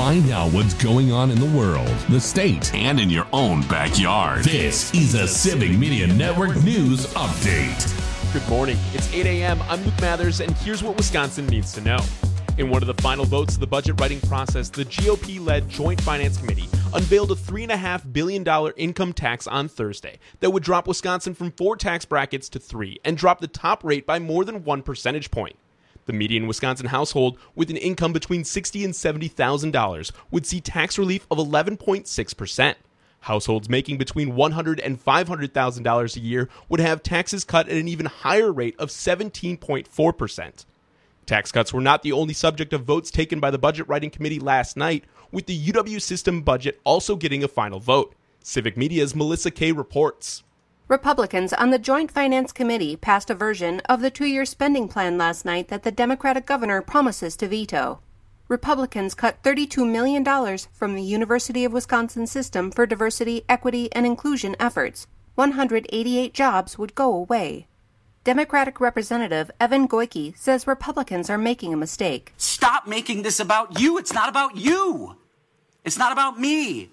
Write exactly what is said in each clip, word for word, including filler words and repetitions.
Find out what's going on in the world, the state, and in your own backyard. This is a Civic Media Network News Update. Good morning. It's eight a.m. I'm Luke Mathers, and here's what Wisconsin needs to know. In one of the final votes of the budget writing process, the G O P-led Joint Finance Committee unveiled a three point five billion dollars income tax on Thursday that would drop Wisconsin from four tax brackets to three and drop the top rate by more than one percentage point. The median Wisconsin household with an income between sixty thousand dollars and seventy thousand dollars would see tax relief of eleven point six percent. Households making between one hundred thousand dollars and five hundred thousand dollars a year would have taxes cut at an even higher rate of seventeen point four percent. Tax cuts were not the only subject of votes taken by the Budget Writing Committee last night, with the U W system budget also getting a final vote. Civic Media's Melissa Kay reports. Republicans on the Joint Finance Committee passed a version of the two-year spending plan last night that the Democratic governor promises to veto. Republicans cut thirty-two million dollars from the University of Wisconsin system for diversity, equity, and inclusion efforts. one hundred eighty-eight jobs would go away. Democratic Representative Evan Goyke says Republicans are making a mistake. Stop making this about you. It's not about you. It's not about me.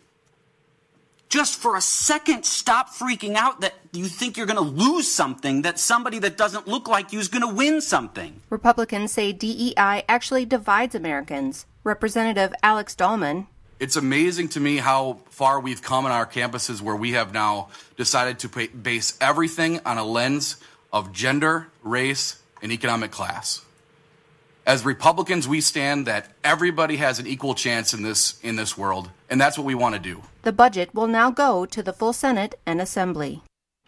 Just for a second, stop freaking out that you think you're going to lose something, that somebody that doesn't look like you is going to win something. Republicans say D E I actually divides Americans. Representative Alex Dahlman. It's amazing to me how far we've come on our campuses where we have now decided to pay, base everything on a lens of gender, race, and economic class. As Republicans, we stand that everybody has an equal chance in this in this world, and that's what we want to do. The budget will now go to the full Senate and Assembly.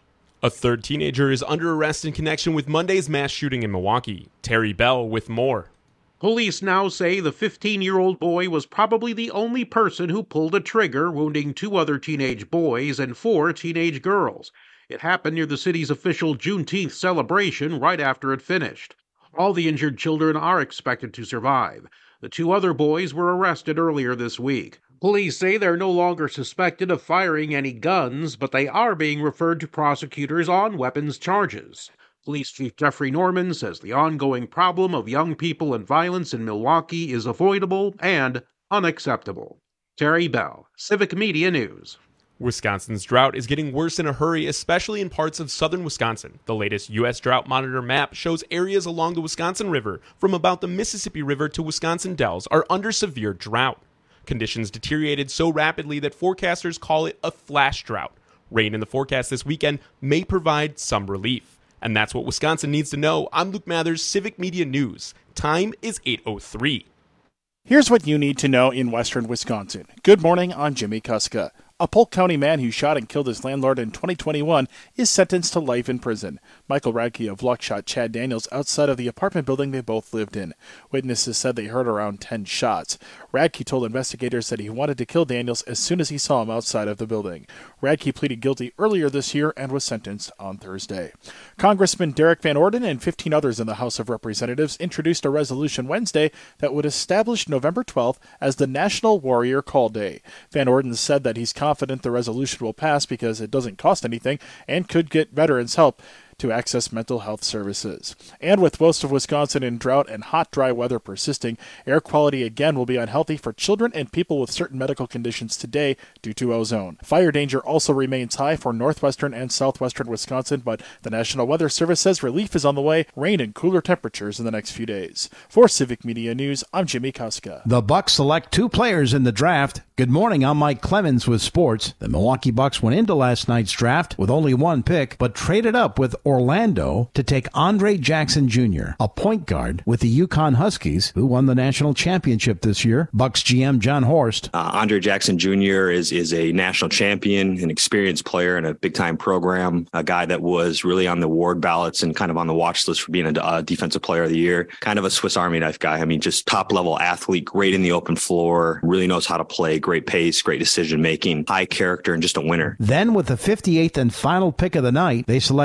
A third teenager is under arrest in connection with Monday's mass shooting in Milwaukee. Terry Bell with more. Police now say the fifteen-year-old boy was probably the only person who pulled a trigger, wounding two other teenage boys and four teenage girls. It happened near the city's official Juneteenth celebration right after it finished. All the injured children are expected to survive. The two other boys were arrested earlier this week. Police say they're no longer suspected of firing any guns, but they are being referred to prosecutors on weapons charges. Police Chief Jeffrey Norman says the ongoing problem of young people and violence in Milwaukee is avoidable and unacceptable. Terry Bell, Civic Media News. Wisconsin's drought is getting worse in a hurry, especially in parts of southern Wisconsin. The latest U S Drought Monitor map shows areas along the Wisconsin River, from about the Mississippi River to Wisconsin Dells, are under severe drought. Conditions deteriorated so rapidly that forecasters call it a flash drought. Rain in the forecast this weekend may provide some relief. And that's what Wisconsin needs to know. I'm Luke Mathers, Civic Media News. Time is eight oh three. Here's what you need to know in western Wisconsin. Good morning, I'm Jimmy Kuska. A Polk County man who shot and killed his landlord in twenty twenty-one is sentenced to life in prison. Michael Radke of Luck shot Chad Daniels outside of the apartment building they both lived in. Witnesses said they heard around ten shots. Radke told investigators that he wanted to kill Daniels as soon as he saw him outside of the building. Radke pleaded guilty earlier this year and was sentenced on Thursday. Congressman Derek Van Orden and fifteen others in the House of Representatives introduced a resolution Wednesday that would establish November twelfth as the National Warrior Call Day. Van Orden said that he's confident the resolution will pass because it doesn't cost anything and could get veterans help to access mental health services. And with most of Wisconsin in drought and hot, dry weather persisting, air quality again will be unhealthy for children and people with certain medical conditions today due to ozone. Fire danger also remains high for northwestern and southwestern Wisconsin, but the National Weather Service says relief is on the way, rain and cooler temperatures in the next few days. For Civic Media News, I'm Jimmy Kuska. The Bucks select two players in the draft. Good morning, I'm Mike Clemens with sports. The Milwaukee Bucks went into last night's draft with only one pick, but traded up with Orlando to take Andre Jackson Junior, a point guard with the Yukon Huskies, who won the national championship this year. Bucks G M John Horst. Uh, Andre Jackson Junior is is a national champion, an experienced player in a big-time program, a guy that was really on the award ballots and kind of on the watch list for being a uh, defensive player of the year. Kind of a Swiss Army knife guy. I mean, just top-level athlete, great in the open floor, really knows how to play, great pace, great decision-making, high character, and just a winner. Then with the fifty-eighth and final pick of the night, they selected another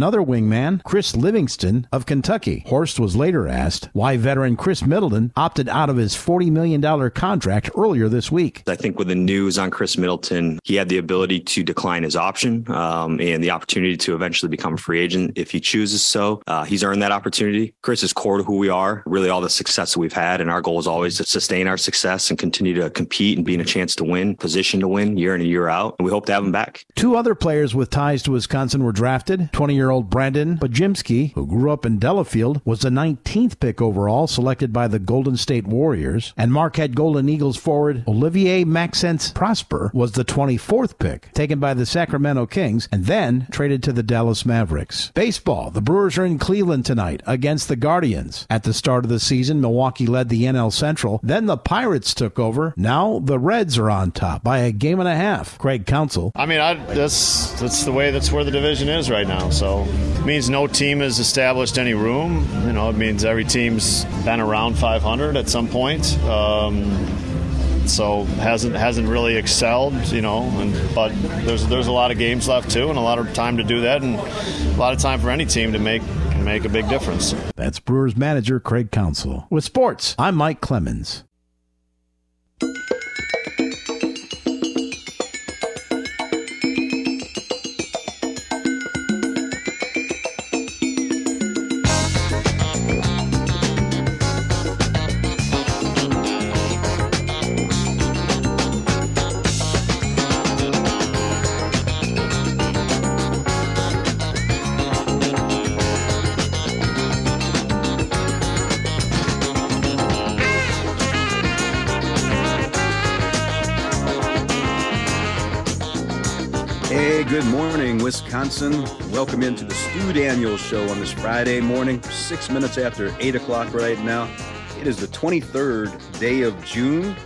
another wingman, Chris Livingston of Kentucky. Horst was later asked why veteran Chris Middleton opted out of his forty million dollars contract earlier this week. I think with the news on Chris Middleton, he had the ability to decline his option um, and the opportunity to eventually become a free agent if he chooses so. Uh, he's earned that opportunity. Chris is core to who we are, really all the success that we've had, and our goal is always to sustain our success and continue to compete and be in a chance to win, position to win year in and year out, and we hope to have him back. Two other players with ties to Wisconsin were drafted. twenty-year-old Brandon Bajimski, who grew up in Delafield, was the nineteenth pick overall, selected by the Golden State Warriors, and Marquette Golden Eagles forward Olivier Maxence Prosper was the twenty-fourth pick, taken by the Sacramento Kings, and then traded to the Dallas Mavericks. Baseball, the Brewers are in Cleveland tonight against the Guardians. At the start of the season, Milwaukee led the N L Central, then the Pirates took over, now the Reds are on top by a game and a half. Craig Counsell. I mean, I, that's that's the way, that's where the division is right now, so it means no team has established any room. You know, it means every team's been around five hundred at some point. Um, so hasn't hasn't really excelled, you know, and but there's there's a lot of games left too, and a lot of time to do that, and a lot of time for any team to make make a big difference. That's Brewers manager Craig Counsell. With sports, I'm Mike Clemens. Good morning, Wisconsin. Welcome into the Stu Daniels Show on this Friday morning, six minutes after eight o'clock right now. It is the twenty-third day of June,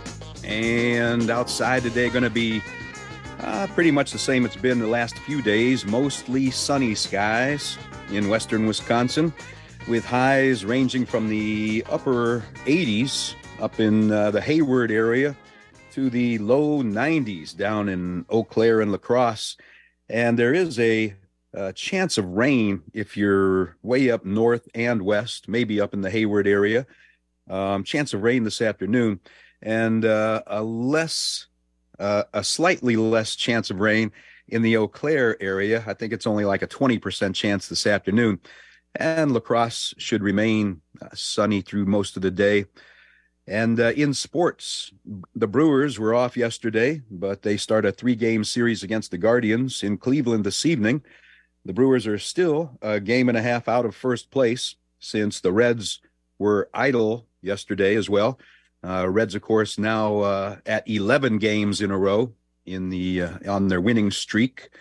and outside today going to be uh, pretty much the same it's been the last few days, mostly sunny skies in western Wisconsin, with highs ranging from the upper eighties up in uh, the Hayward area to the low nineties down in Eau Claire and La Crosse. And there is a, a chance of rain if you're way up north and west, maybe up in the Hayward area. Um, chance of rain this afternoon, and uh, a less, uh, a slightly less chance of rain in the Eau Claire area. I think it's only like a twenty percent chance this afternoon. And La Crosse should remain uh, sunny through most of the day. And uh, in sports, the Brewers were off yesterday, but they start a three-game series against the Guardians in Cleveland this evening. The Brewers are still a game and a half out of first place since the Reds were idle yesterday as well. Uh, Reds, of course, now uh, at eleven games in a row in the uh, on their winning streak.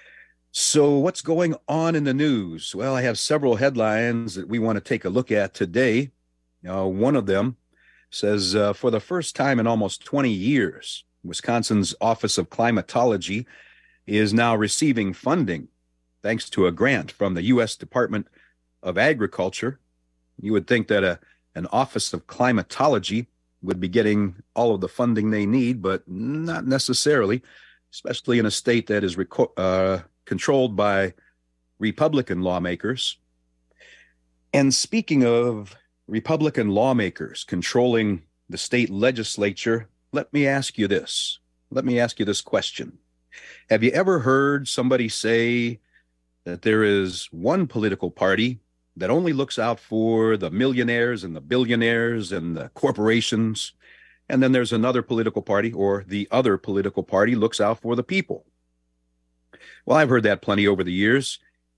So what's going on in the news? Well, I have several headlines that we want to take a look at today. Uh, one of them says, uh, for the first time in almost twenty years, Wisconsin's Office of Climatology is now receiving funding thanks to a grant from the U S Department of Agriculture. You would think that a, an Office of Climatology would be getting all of the funding they need, but not necessarily, especially in a state that is reco- uh, controlled by Republican lawmakers. And speaking of Republican lawmakers controlling the state legislature, let me ask you this. Let me ask you this question. Have you ever heard somebody say that there is one political party that only looks out for the millionaires and the billionaires and the corporations, and then there's another political party, or the other political party looks out for the people? Well, I've heard that plenty over the years,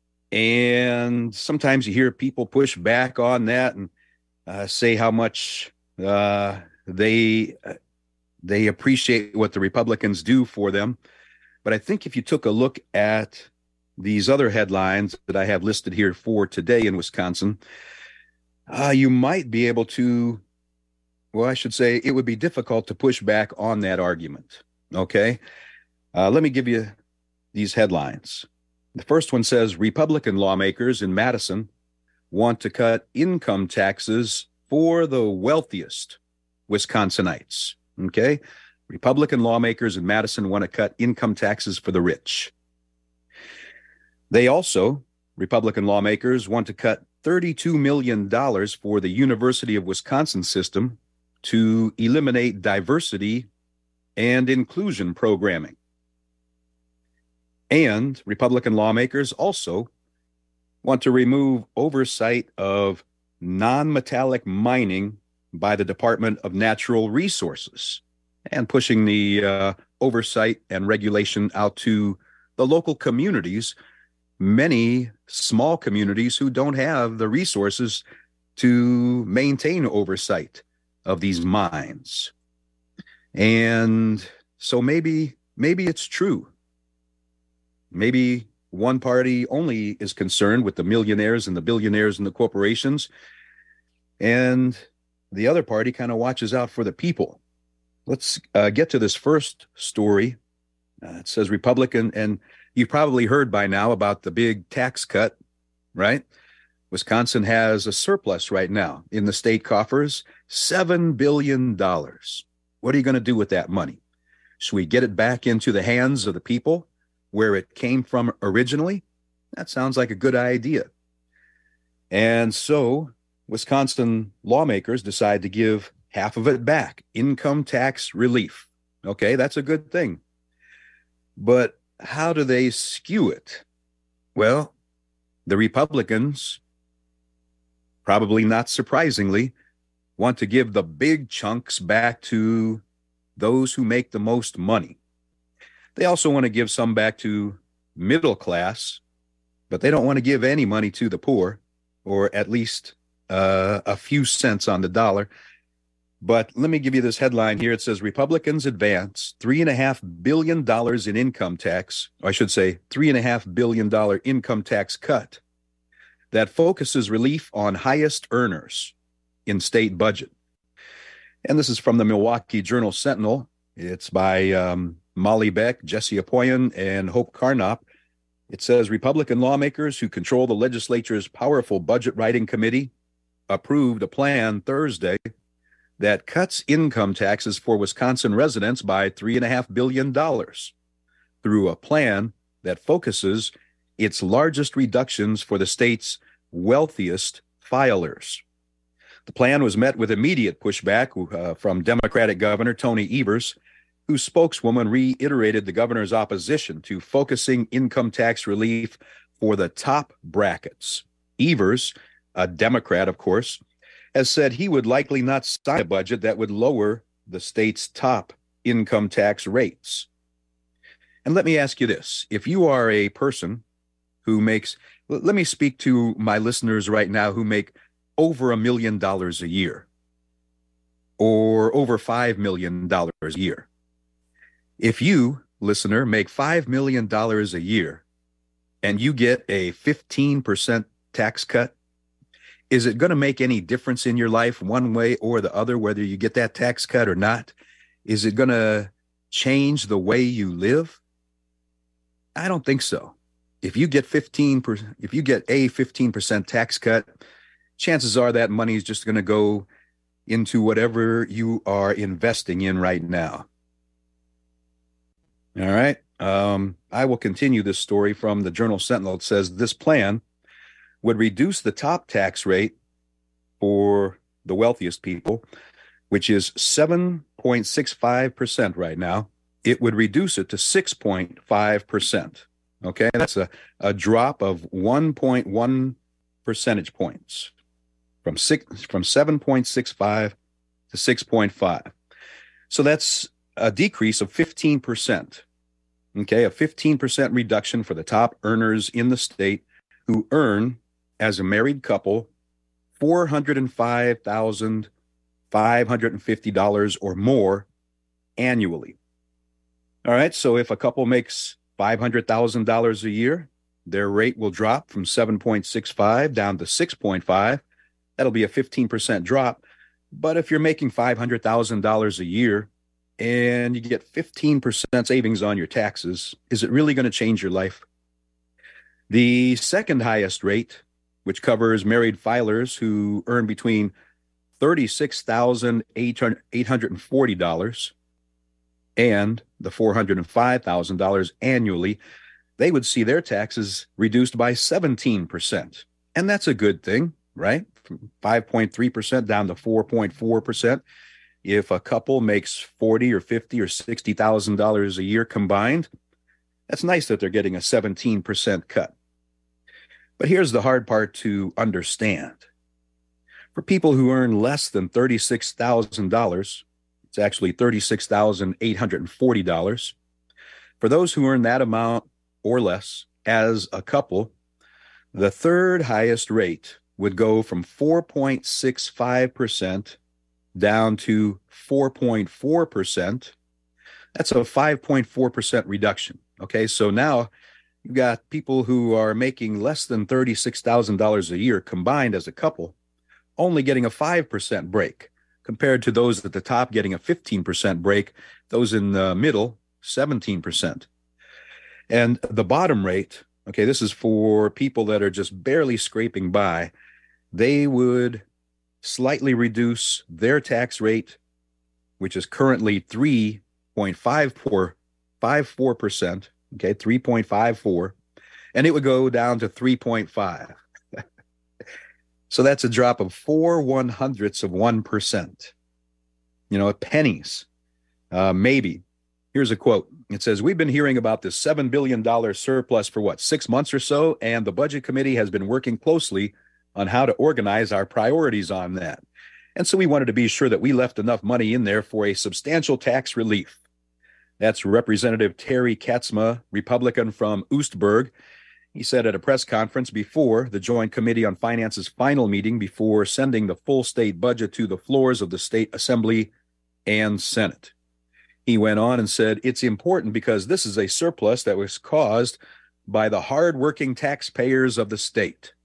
and sometimes you hear people push back on that and Uh, say how much uh, they uh, they appreciate what the Republicans do for them. But I think if you took a look at these other headlines that I have listed here for today in Wisconsin, uh, you might be able to, well, I should say it would be difficult to push back on that argument. Okay? Uh, let me give you these headlines. The first one says, Republican lawmakers in Madison want to cut income taxes for the wealthiest Wisconsinites. Okay? Republican lawmakers in Madison want to cut income taxes for the rich. They also Republican lawmakers want to cut thirty-two million dollars for the University of Wisconsin system to eliminate diversity and inclusion programming. And Republican lawmakers also want to remove oversight of non-metallic mining by the Department of Natural Resources and pushing the uh, oversight and regulation out to the local communities, many small communities who don't have the resources to maintain oversight of these mines. And so maybe, maybe it's true. Maybe one party only is concerned with the millionaires and the billionaires and the corporations, and the other party kind of watches out for the people. Let's uh, get to this first story. Uh, it says Republican, and you've probably heard by now about the big tax cut, right? Wisconsin has a surplus right now in the state coffers, seven billion dollars. What are you going to do with that money? Should we get it back into the hands of the people where it came from originally? That sounds like a good idea. And so Wisconsin lawmakers decide to give half of it back, income tax relief. Okay, that's a good thing. But how do they skew it? Well, the Republicans, probably not surprisingly, want to give the big chunks back to those who make the most money. They also want to give some back to middle class, but they don't want to give any money to the poor, or at least uh, a few cents on the dollar. But let me give you this headline here. It says Republicans advance three and a half billion dollars in income tax, or I should say three and a half billion dollar income tax cut that focuses relief on highest earners in state budget. And this is from the Milwaukee Journal Sentinel. It's by um, Molly Beck, Jesse Apoyan, and Hope Carnop. It says Republican lawmakers who control the legislature's powerful budget writing committee approved a plan Thursday that cuts income taxes for Wisconsin residents by three and a half billion dollars through a plan that focuses its largest reductions for the state's wealthiest filers. The plan was met with immediate pushback uh, from Democratic Governor Tony Evers, whose spokeswoman reiterated the governor's opposition to focusing income tax relief for the top brackets. Evers, a Democrat, of course, has said he would likely not sign a budget that would lower the state's top income tax rates. And let me ask you this. If you are a person who makes, let me speak to my listeners right now who make over a million dollars a year or over five million dollars a year. If you, listener, make five million dollars a year and you get a fifteen percent tax cut, is it going to make any difference in your life one way or the other, whether you get that tax cut or not? Is it going to change the way you live? I don't think so. If you get fifteen percent, if you get a fifteen percent tax cut, chances are that money is just going to go into whatever you are investing in right now. All right. Um, I will continue this story from the Journal Sentinel. It says this plan would reduce the top tax rate for the wealthiest people, which is seven point six five percent right now. It would reduce it to six point five percent. Okay, that's a, a drop of one point one percentage points from six from seven point six five to six point five. So that's a decrease of fifteen percent. Okay, a fifteen percent reduction for the top earners in the state who earn, as a married couple, four hundred five thousand five hundred fifty dollars or more annually. All right, so if a couple makes five hundred thousand dollars a year, their rate will drop from seven point six five down to six point five. That'll be a fifteen percent drop. But if you're making five hundred thousand dollars a year and you get fifteen percent savings on your taxes, is it really going to change your life? The second highest rate, which covers married filers who earn between thirty-six thousand eight hundred forty dollars and the four hundred five thousand dollars annually, they would see their taxes reduced by seventeen percent. And that's a good thing, right? From five point three percent down to four point four percent. If a couple makes forty or fifty or sixty thousand dollars a year combined, that's nice that they're getting a seventeen percent cut. But here's the hard part to understand. For people who earn less than thirty-six thousand dollars, it's actually thirty-six thousand eight hundred forty dollars. For those who earn that amount or less as a couple, the third highest rate would go from four point six five percent down to four point four percent. That's a five point four percent reduction. Okay, so now you've got people who are making less than thirty-six thousand dollars a year combined as a couple, only getting a five percent break, compared to those at the top getting a fifteen percent break, those in the middle, seventeen percent. And the bottom rate, okay, this is for people that are just barely scraping by, they would slightly reduce their tax rate, which is currently three point five four percent, okay, three point five four, and it would go down to three point five. So that's a drop of four one hundredths of one percent. You know, pennies, uh, maybe. Here's a quote. It says, "We've been hearing about this seven billion dollars surplus for what, six months or so, and the Budget Committee has been working closely on how to organize our priorities on that. And so we wanted to be sure that we left enough money in there for a substantial tax relief." That's Representative Terry Katzma, Republican from Oostburg. He said at a press conference before the Joint Committee on Finance's final meeting before sending the full state budget to the floors of the State Assembly and Senate. He went on and said, "It's important because this is a surplus that was caused by the hardworking taxpayers of the state."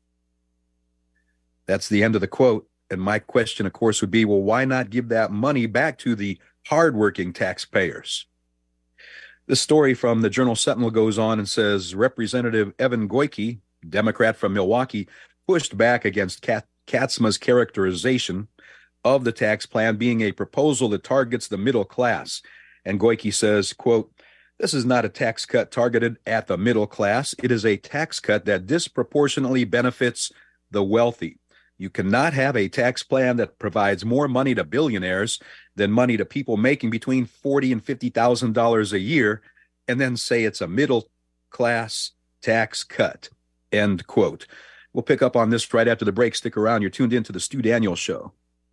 That's the end of the quote. And my question, of course, would be, well, why not give that money back to the hardworking taxpayers? The story from the Journal Sentinel goes on and says Representative Evan Goyke, Democrat from Milwaukee, pushed back against Kat- Katzma's characterization of the tax plan being a proposal that targets the middle class. And Goyke says, quote, "This is not a tax cut targeted at the middle class. It is a tax cut that disproportionately benefits the wealthy. You cannot have a tax plan that provides more money to billionaires than money to people making between forty thousand dollars and fifty thousand dollars a year, and then say it's a middle class tax cut." End quote. We'll pick up on this right after the break. Stick around. You're tuned in to the Stu Daniels Show.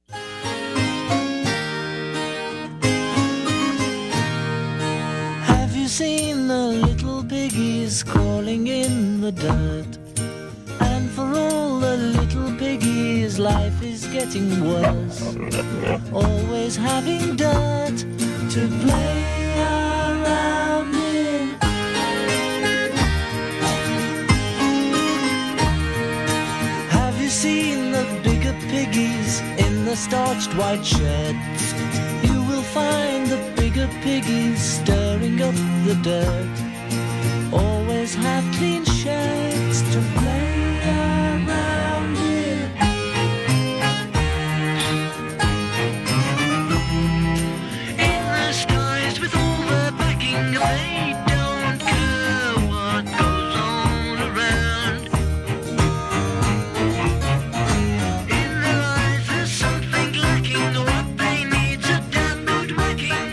Have you seen the little piggies crawling in the dirt? And for all the little piggies, life is getting worse. Always having dirt to play around in. Have you seen the bigger piggies in the starched white sheds? You will find the bigger piggies stirring up the dirt. Always have clean sheds to play around in. In the skies with all the backing, they don't care what goes on around. In their eyes there's something lacking, what they need's a damn good whacking.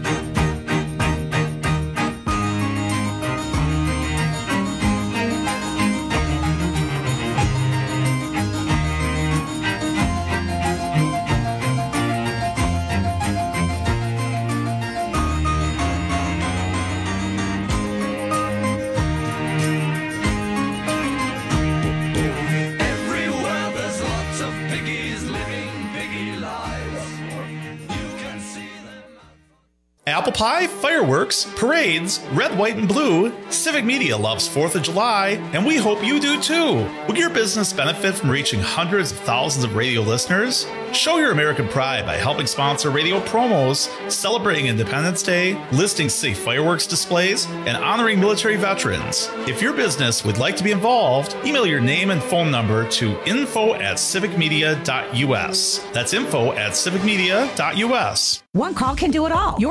Everywhere there's lots of piggies living piggy lives. You can see them. Apple pie, fireworks, parades, red, white, and blue. Civic Media loves fourth of July, and we hope you do too. Would your business benefit from reaching hundreds of thousands of radio listeners? Show your American pride by helping sponsor radio promos, celebrating Independence Day, listing city fireworks displays, and honoring military veterans. If your business would like to be involved, email your name and phone number to info at civicmedia.us. That's info at civicmedia.us. One call can do it all. Your business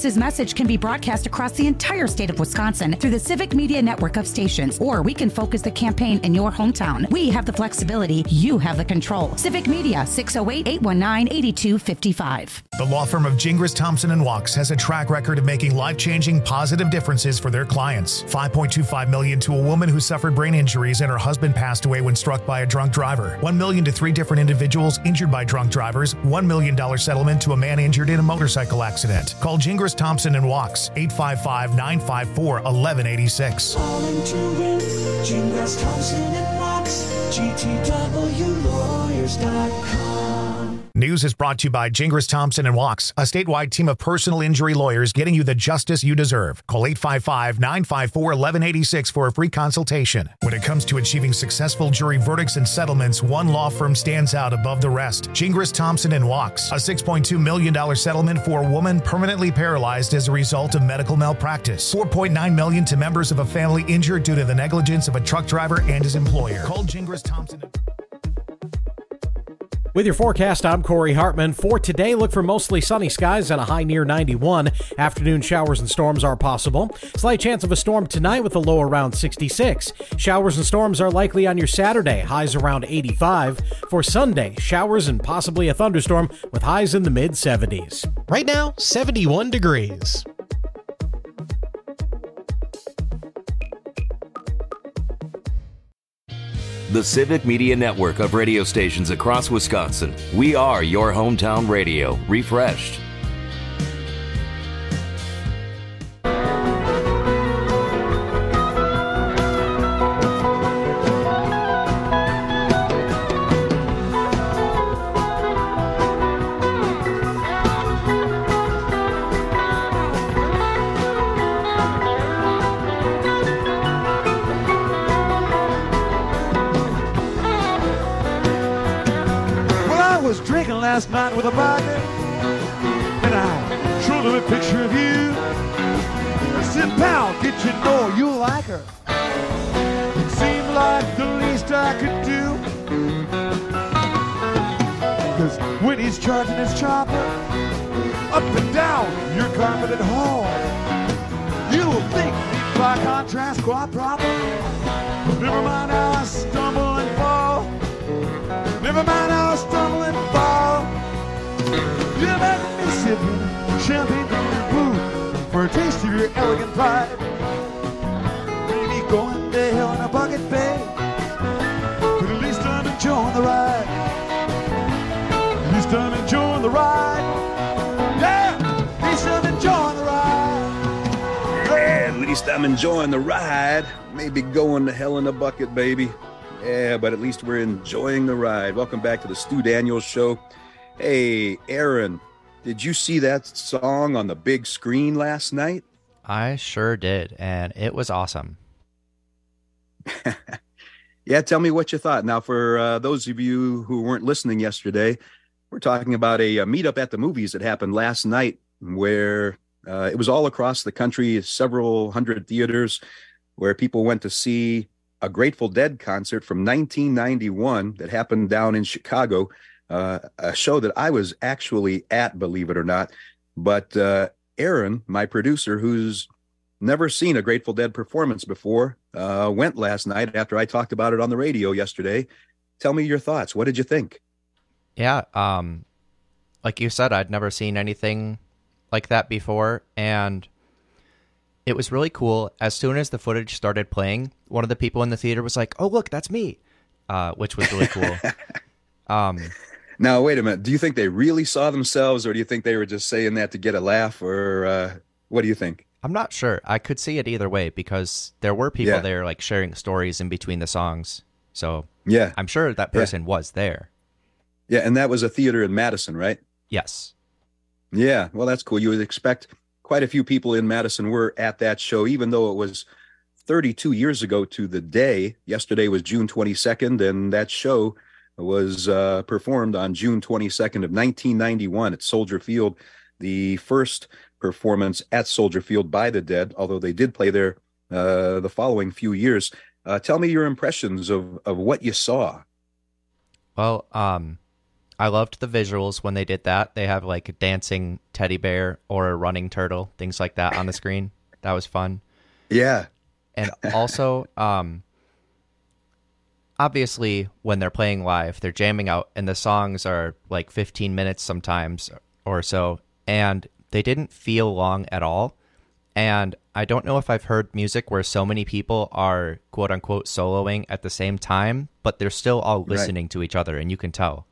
Voice's message can be broadcast across the entire state of Wisconsin through the Civic Media network of stations, or we can focus the campaign in your hometown. We have the flexibility. You have the control. Civic Media, six oh eight, eight one nine, eight two five five. The law firm of Gingras, Thompson and Walks has a track record of making life-changing positive differences for their clients. five point two five million dollars to a woman who suffered brain injuries and her husband passed away when struck by a drunk driver. one million dollars to three different individuals injured by drunk drivers. one million dollars settlement to a man injured in a motorcycle accident. Call Gingras, Thompson and Walks, eight five five, nine five four, one one eight six. Calling to win, Gingras, Thompson and Walks, G T W lawyers dot com. News is brought to you by Gingras, Thompson and Walks, a statewide team of personal injury lawyers getting you the justice you deserve. Call eight five five, nine five four, one one eight six for a free consultation. When it comes to achieving successful jury verdicts and settlements, one law firm stands out above the rest. Gingras, Thompson and Walks, a six point two million dollars settlement for a woman permanently paralyzed as a result of medical malpractice. four point nine million dollars to members of a family injured due to the negligence of a truck driver and his employer. Call Gingras, Thompson and With your forecast, I'm Corey Hartman. For today, look for mostly sunny skies and a high near ninety-one. Afternoon showers and storms are possible. Slight chance of a storm tonight with a low around sixty-six. Showers and storms are likely on your Saturday, highs around eighty-five. For Sunday, showers and possibly a thunderstorm with highs in the mid seventies. Right now, seventy-one degrees. The Civic Media Network of radio stations across Wisconsin. We are your hometown radio, refreshed. Last night with a bucket, and I showed him a picture of you. I said, pal, get you know you like her. It seemed like the least I could do. Cause when he's charging his chopper up and down your carpeted hall, you will think he'd by contrast quite proper. Never mind how I stumble and fall. Never mind how I stumble and fall. You let me sipping champagne from your booth for a taste of your elegant pride. Maybe going to hell in a bucket, babe, but at least I'm enjoying the ride. At least I'm enjoying the ride. Yeah, at least I'm enjoying the ride. Yeah, at least I'm enjoying the ride. Maybe going to hell in a bucket, baby. Yeah, but at least we're enjoying the ride. Welcome back to the Stu Daniels Show. Hey, Aaron, did you see that song on the big screen last night? I sure did, and it was awesome. Yeah, tell me what you thought. Now, for uh, those of you who weren't listening yesterday, we're talking about a, a meetup at the movies that happened last night where uh, it was all across the country, several hundred theaters where people went to see a Grateful Dead concert from nineteen ninety-one that happened down in Chicago, uh, a show that I was actually at, believe it or not. But uh, Aaron, my producer, who's never seen a Grateful Dead performance before, uh, went last night after I talked about it on the radio yesterday. Tell me your thoughts. What did you think? Yeah, um, like you said, I'd never seen anything like that before, and it was really cool. As soon as the footage started playing, one of the people in the theater was like, "Oh, look, that's me," uh, which was really cool. um, now, wait a minute. Do you think they really saw themselves, or do you think they were just saying that to get a laugh, or uh, what do you think? I'm not sure. I could see it either way because there were people Yeah. there like sharing stories in between the songs. So Yeah. I'm sure that person was there. Yeah, and that was a theater in Madison, right? Yes. Yeah, well, that's cool. You would expect quite a few people in Madison were at that show, even though it was thirty-two years ago to the day. Yesterday was June twenty-second, and that show was uh, performed on June twenty-second of nineteen ninety-one at Soldier Field, the first performance at Soldier Field by the Dead, although they did play there uh, the following few years. Uh, tell me your impressions of, of what you saw. Well, um, I loved the visuals when they did that. They have like a dancing teddy bear or a running turtle, things like that on the screen. That was fun. Yeah. And also, um, obviously, when they're playing live, they're jamming out, and the songs are like fifteen minutes sometimes or so, and they didn't feel long at all. And I don't know if I've heard music where so many people are quote-unquote soloing at the same time, but they're still all listening right. to each other, and you can tell.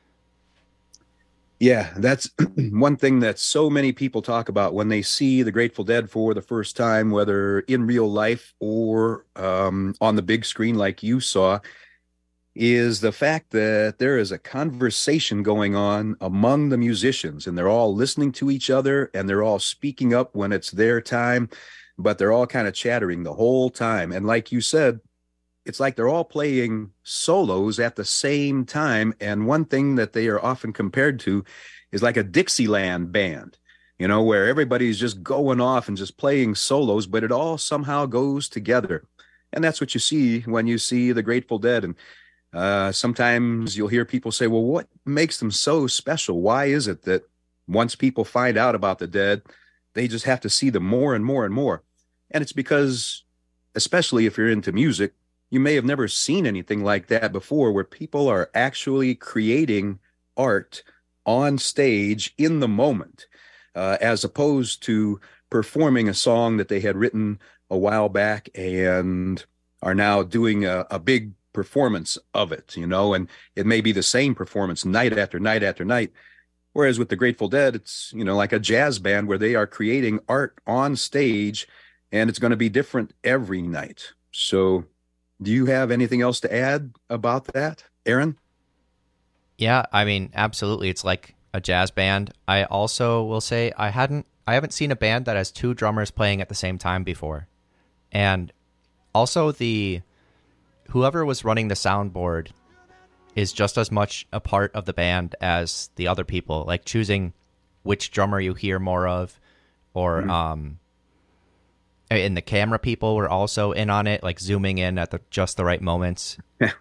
Yeah, that's one thing that so many people talk about when they see the Grateful Dead for the first time, whether in real life or um, on the big screen like you saw, is the fact that there is a conversation going on among the musicians, and they're all listening to each other, and they're all speaking up when it's their time, but they're all kind of chattering the whole time. And like you said, it's like they're all playing solos at the same time. And one thing that they are often compared to is like a Dixieland band, you know, where everybody's just going off and just playing solos, but it all somehow goes together. And that's what you see when you see the Grateful Dead. And uh, sometimes you'll hear people say, well, what makes them so special? Why is it that once people find out about the Dead, they just have to see them more and more and more? And it's because, especially if you're into music, you may have never seen anything like that before, where people are actually creating art on stage in the moment, uh, as opposed to performing a song that they had written a while back and are now doing a, a big performance of it, you know, and it may be the same performance night after night after night. Whereas with the Grateful Dead, it's, you know, like a jazz band where they are creating art on stage, and it's going to be different every night. So do you have anything else to add about that, Aaron? Yeah, I mean, absolutely. It's like a jazz band. I also will say I hadn't, I haven't seen a band that has two drummers playing at the same time before. And also the, whoever was running the soundboard is just as much a part of the band as the other people, like choosing which drummer you hear more of, or, mm-hmm. um, and the camera people were also in on it, like zooming in at the just the right moments.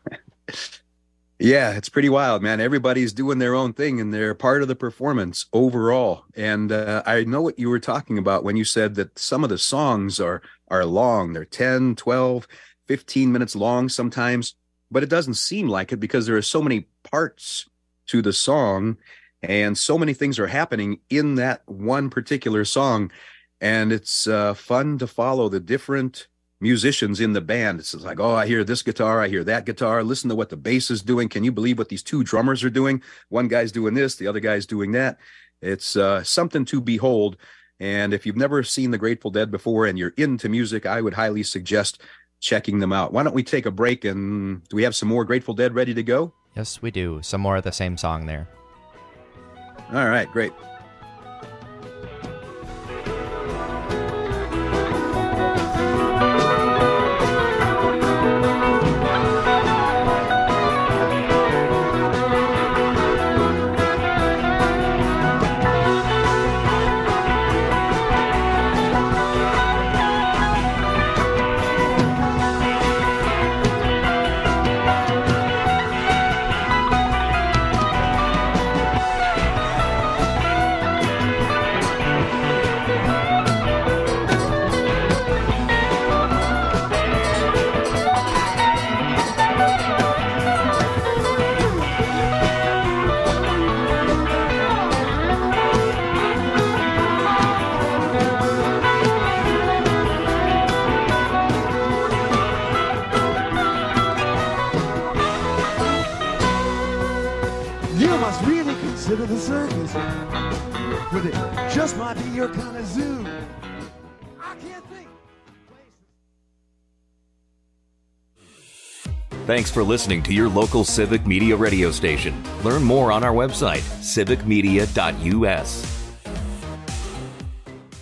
Yeah, it's pretty wild, man. Everybody's doing their own thing, and they're part of the performance overall. And uh, I know what you were talking about when you said that some of the songs are are long. They're ten, twelve, fifteen minutes long sometimes, but it doesn't seem like it because there are so many parts to the song, and so many things are happening in that one particular song. And it's uh, fun to follow the different musicians in the band. It's like, oh, I hear this guitar, I hear that guitar. Listen to what the bass is doing. Can you believe what these two drummers are doing? One guy's doing this, the other guy's doing that. It's uh, something to behold. And if you've never seen the Grateful Dead before and you're into music, I would highly suggest checking them out. Why don't we take a break, and do we have some more Grateful Dead ready to go? Yes, we do. Some more of the same song there. All right, great. Consider the circus, with it just might be your kind of zoo. I can't think. Thanks for listening to your local Civic Media radio station. Learn more on our website, civic media dot u s. C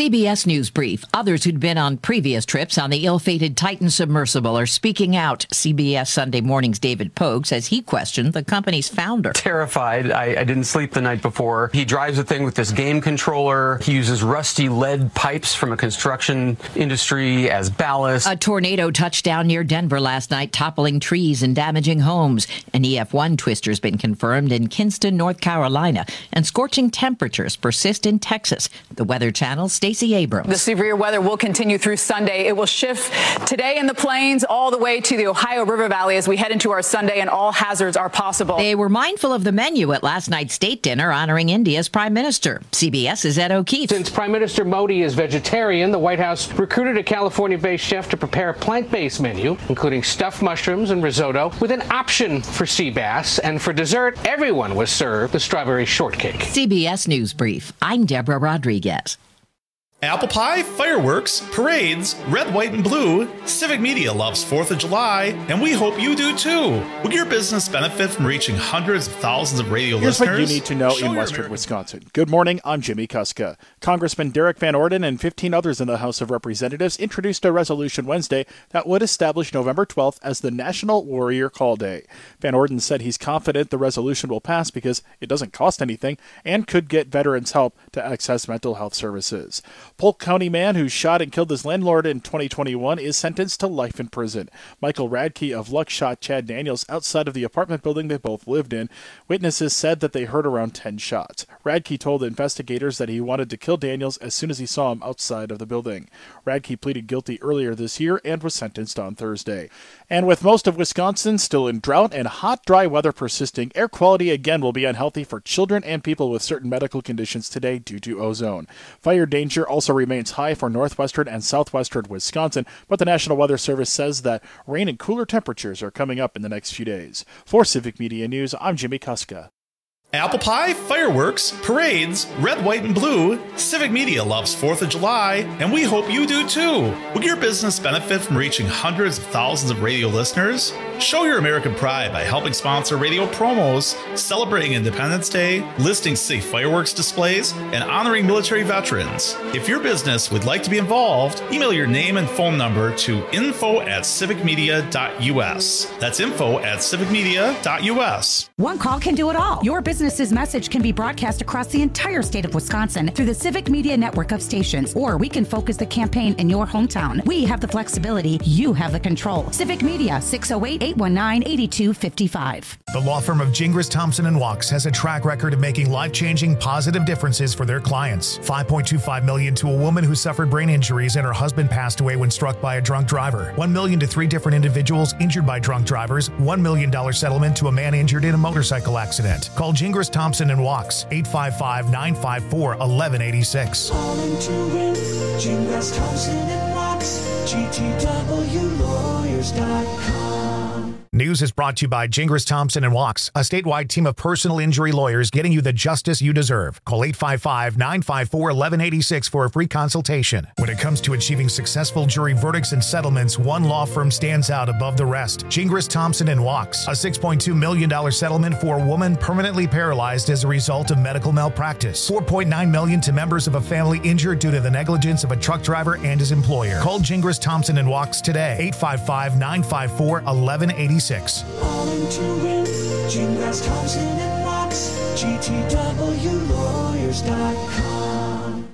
C B S News Brief. Others who'd been on previous trips on the ill-fated Titan submersible are speaking out. C B S Sunday Morning's David Pogue says he questioned the company's founder. Terrified. I, I didn't sleep the night before. He drives the thing with this game controller. He uses rusty lead pipes from a construction industry as ballast. A tornado touched down near Denver last night, toppling trees and damaging homes. An E F one twister's been confirmed in Kinston, North Carolina, and scorching temperatures persist in Texas. The Weather Channel's Stacey Abrams. The severe weather will continue through Sunday. It will shift today in the plains all the way to the Ohio River Valley as we head into our Sunday, and all hazards are possible. They were mindful of the menu at last night's state dinner honoring India's prime minister. CBS's Ed O'Keefe. Since Prime Minister Modi is vegetarian, the White House recruited a California-based chef to prepare a plant-based menu, including stuffed mushrooms and risotto, with an option for sea bass. And for dessert, everyone was served the strawberry shortcake. C B S News Brief. I'm Deborah Rodriguez. Apple pie, fireworks, parades, red, white, and blue. Civic Media loves fourth of July, and we hope you do too. Will your business benefit from reaching hundreds of thousands of radio Here's listeners? What you need to know Show in western American. Wisconsin. Good morning, I'm Jimmy Kuska. Congressman Derek Van Orden and fifteen others in the House of Representatives introduced a resolution Wednesday that would establish November twelfth as the National Warrior Call Day. Van Orden said he's confident the resolution will pass because it doesn't cost anything and could get veterans help to access mental health services. Polk County man who shot and killed his landlord in twenty twenty-one is sentenced to life in prison. Michael Radke of Luck shot Chad Daniels outside of the apartment building they both lived in. Witnesses said that they heard around ten shots. Radke told investigators that he wanted to kill Daniels as soon as he saw him outside of the building. Radke pleaded guilty earlier this year and was sentenced on Thursday. And with most of Wisconsin still in drought and hot, dry weather persisting, air quality again will be unhealthy for children and people with certain medical conditions today due to ozone. Fire danger also remains high for northwestern and southwestern Wisconsin, but the National Weather Service says that rain and cooler temperatures are coming up in the next few days. For Civic Media News, I'm Jimmy Kuska. Apple pie, fireworks, parades, red, white, and blue. Civic Media loves fourth of July, and we hope you do too. Will your business benefit from reaching hundreds of thousands of radio listeners? Show your American pride by helping sponsor radio promos, celebrating Independence Day, listing safe fireworks displays, and honoring military veterans. If your business would like to be involved, email your name and phone number to info at civic media dot u s. That's info at civic media dot u s. One call can do it all. Your business's message can be broadcast across the entire state of Wisconsin through the Civic Media network of stations, or we can focus the campaign in your hometown. We have the flexibility. You have the control. Civic Media, six oh eight, eight one nine, eight two five five. The law firm of Gingras, Thompson and Walks has a track record of making life-changing positive differences for their clients. five point two five million dollars to a woman who suffered brain injuries and her husband passed away when struck by a drunk driver. one million dollars to three different individuals injured by drunk drivers. one million dollars settlement to a man injured in a motorcycle accident. Call Gingras, Thompson and Walks, eight five five, nine five four, one one eight six. Calling to win, Gingras, Thompson and Walks, G T W lawyers dot com. News is brought to you by Gingras, Thompson and Walks, a statewide team of personal injury lawyers getting you the justice you deserve. Call eight five five, nine five four, one one eight six for a free consultation. When it comes to achieving successful jury verdicts and settlements, one law firm stands out above the rest. Gingras, Thompson and Walks, a six point two million dollars settlement for a woman permanently paralyzed as a result of medical malpractice. four point nine million dollars to members of a family injured due to the negligence of a truck driver and his employer. Call Gingras, Thompson and Walks today, eight five five, nine five four, one one eight six. Calling to win, Gingras, Thompson and Walks, G T W lawyers dot com.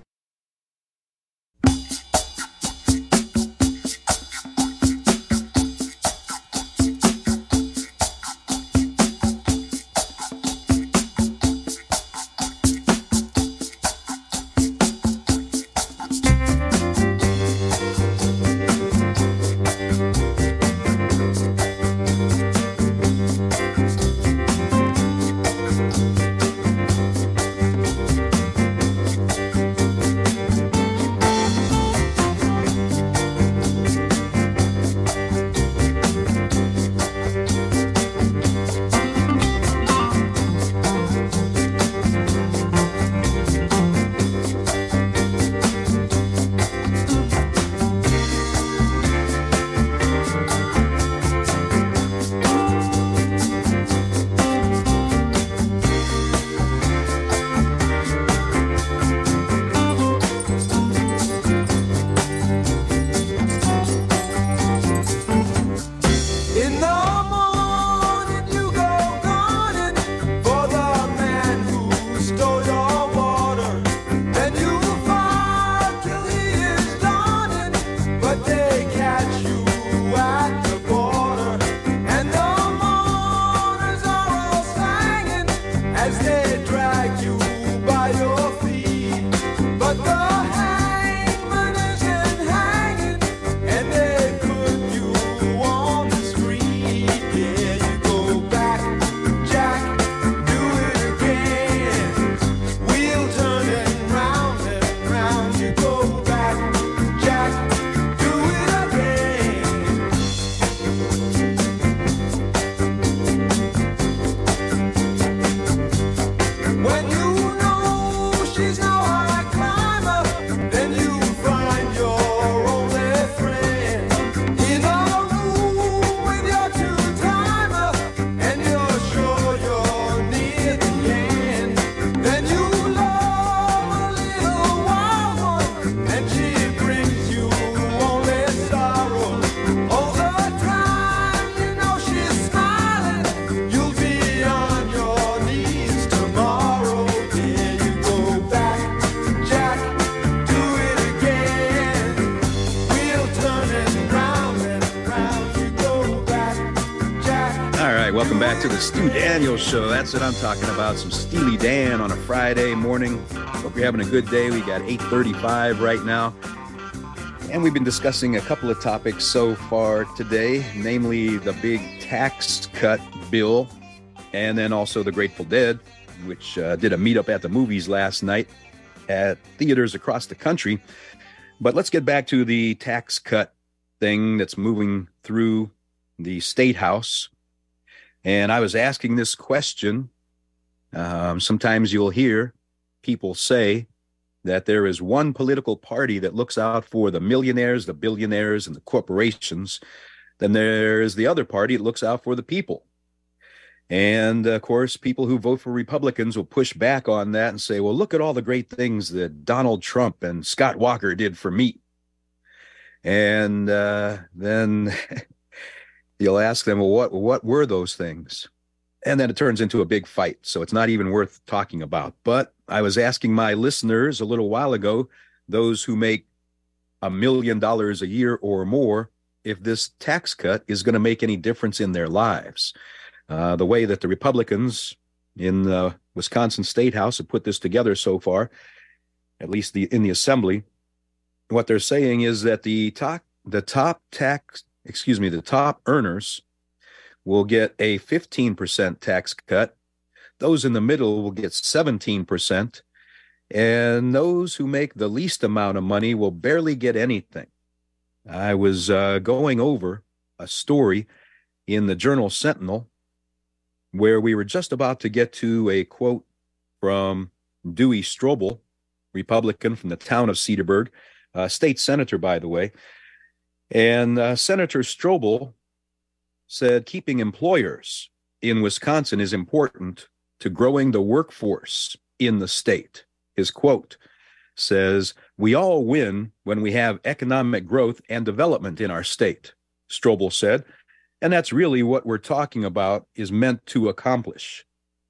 back to the Stu Daniels Show. That's what I'm talking about. Some Steely Dan on a Friday morning. Hope you're having a good day. We got eight thirty-five right now. And we've been discussing a couple of topics so far today, namely the big tax cut bill, and then also the Grateful Dead, which uh, did a meetup at the movies last night at theaters across the country. But let's get back to the tax cut thing that's moving through the State House. And I was asking this question. Um, sometimes you'll hear people say that there is one political party that looks out for the millionaires, the billionaires, and the corporations. Then there is the other party that looks out for the people. And, of course, people who vote for Republicans will push back on that and say, well, look at all the great things that Donald Trump and Scott Walker did for me. And uh, then you'll ask them, well, what, what were those things? And then it turns into a big fight. So it's not even worth talking about. But I was asking my listeners a little while ago, those who make a million dollars a year or more, if this tax cut is going to make any difference in their lives. Uh, the way that the Republicans in the Wisconsin State House have put this together so far, at least the in the Assembly, what they're saying is that the top, the top tax, excuse me, the top earners will get a fifteen percent tax cut. Those in the middle will get seventeen percent. And those who make the least amount of money will barely get anything. I was uh, going over a story in the Journal Sentinel where we were just about to get to a quote from Dewey Strobel, Republican from the town of Cedarburg, uh, state senator, by the way. And uh, Senator Strobel said keeping employers in Wisconsin is important to growing the workforce in the state. His quote says, "We all win when we have economic growth and development in our state," Strobel said. And that's really what we're talking about is meant to accomplish.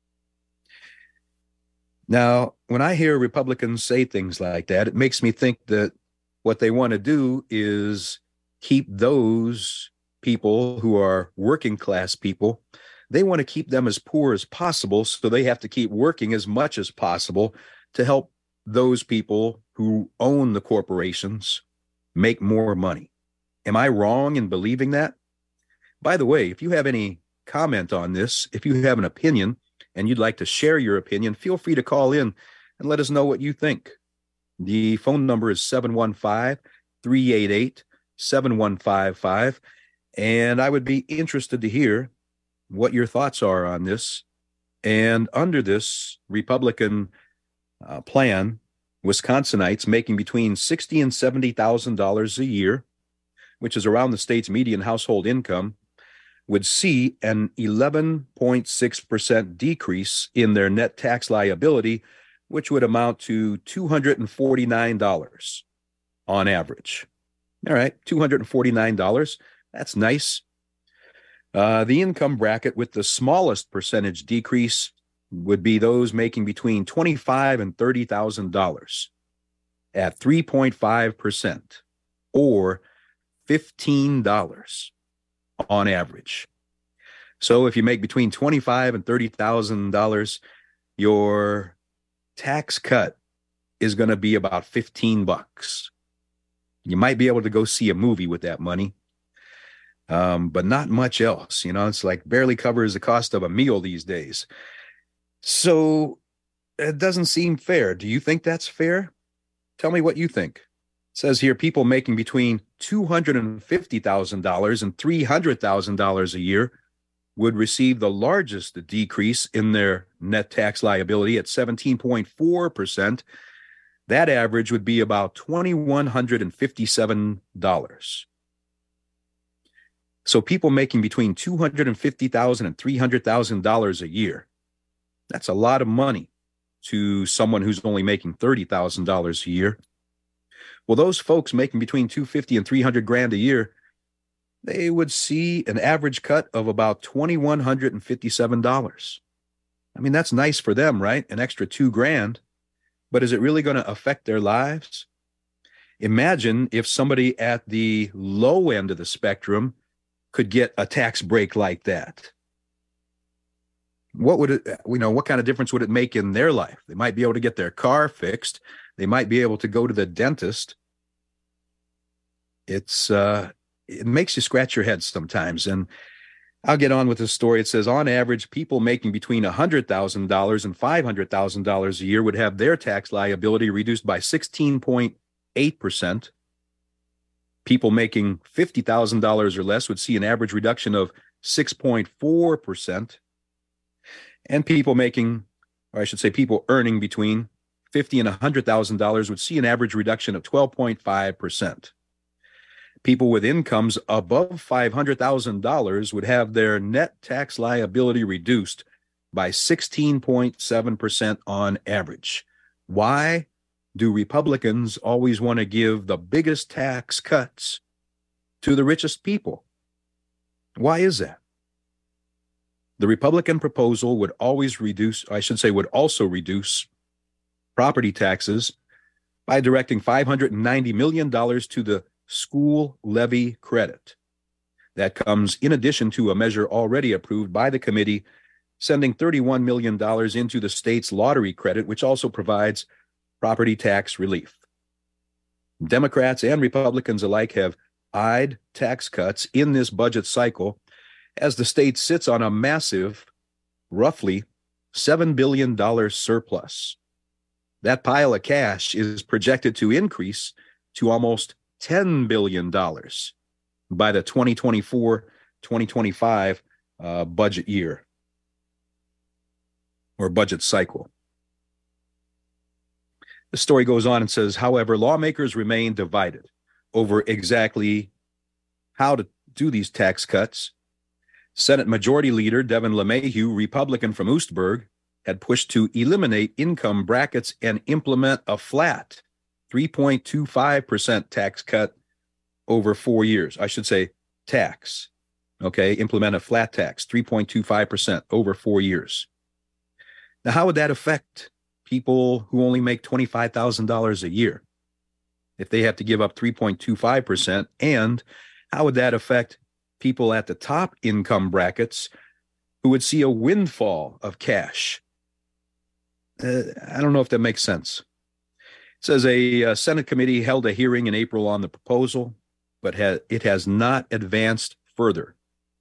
Now, when I hear Republicans say things like that, it makes me think that what they want to do is keep those people who are working class people, they want to keep them as poor as possible, so they have to keep working as much as possible to help those people who own the corporations make more money. Am I wrong in believing that? By the way, if you have any comment on this, if you have an opinion and you'd like to share your opinion, feel free to call in and let us know what you think. The phone number is seven one five, three eight eight, seven one five five. And I would be interested to hear what your thoughts are on this. And under this Republican uh, plan, Wisconsinites making between sixty thousand dollars and seventy thousand dollars a year, which is around the state's median household income, would see an eleven point six percent decrease in their net tax liability, which would amount to two hundred forty-nine dollars on average. All right, two hundred forty-nine dollars. That's nice. Uh, the income bracket with the smallest percentage decrease would be those making between twenty-five thousand dollars and thirty thousand dollars at three point five percent, or fifteen dollars on average. So if you make between twenty-five thousand dollars and thirty thousand dollars, your tax cut is going to be about fifteen bucks. You might be able to go see a movie with that money, um, but not much else. You know, it's like barely covers the cost of a meal these days. So it doesn't seem fair. Do you think that's fair? Tell me what you think. It says here people making between two hundred fifty thousand dollars and three hundred thousand dollars a year would receive the largest decrease in their net tax liability at seventeen point four percent. That average would be about two thousand one hundred fifty-seven dollars. So people making between two hundred fifty thousand dollars and three hundred thousand dollars a year, that's a lot of money to someone who's only making thirty thousand dollars a year. Well, those folks making between two hundred fifty and three hundred grand a year, they would see an average cut of about two thousand one hundred fifty-seven dollars. I mean, that's nice for them, right? An extra two grand. But is it really going to affect their lives? Imagine if somebody at the low end of the spectrum could get a tax break like that. what would it, you know, what kind of difference would it make in their life? They might be able to get their car fixed. They might be able to go to the dentist. It's, uh, it makes you scratch your head sometimes. And I'll get on with this story. It says, on average, people making between one hundred thousand dollars and five hundred thousand dollars a year would have their tax liability reduced by sixteen point eight percent. People making fifty thousand dollars or less would see an average reduction of six point four percent. And people making, or I should say people earning between fifty thousand dollars and one hundred thousand dollars would see an average reduction of twelve point five percent. People with incomes above five hundred thousand dollars would have their net tax liability reduced by sixteen point seven percent on average. Why do Republicans always want to give the biggest tax cuts to the richest people? Why is that? The Republican proposal would always reduce, I should say, would also reduce property taxes by directing five hundred ninety million dollars to the school levy credit. That comes in addition to a measure already approved by the committee, sending thirty-one million dollars into the state's lottery credit, which also provides property tax relief. Democrats and Republicans alike have eyed tax cuts in this budget cycle as the state sits on a massive, roughly seven billion dollars surplus. That pile of cash is projected to increase to almost ten billion dollars by the twenty twenty-four twenty twenty-five uh, budget year or budget cycle. The story goes on and says, however, lawmakers remain divided over exactly how to do these tax cuts. Senate Majority Leader Devin LeMahieu, Republican from Oostburg, had pushed to eliminate income brackets and implement a flat three point two five percent tax cut over four years. I should say tax. Okay, implement a flat tax, three point two five percent over four years. Now, how would that affect people who only make twenty-five thousand dollars a year if they have to give up three point two five percent? And how would that affect people at the top income brackets who would see a windfall of cash? Uh, I don't know if that makes sense. It says a, a Senate committee held a hearing in April on the proposal, but ha- it has not advanced further.